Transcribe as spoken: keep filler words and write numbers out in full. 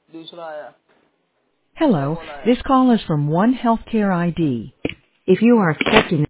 दूसरा आया क्या Hello, कॉल आया this call is from One Healthcare I D. If you are expecting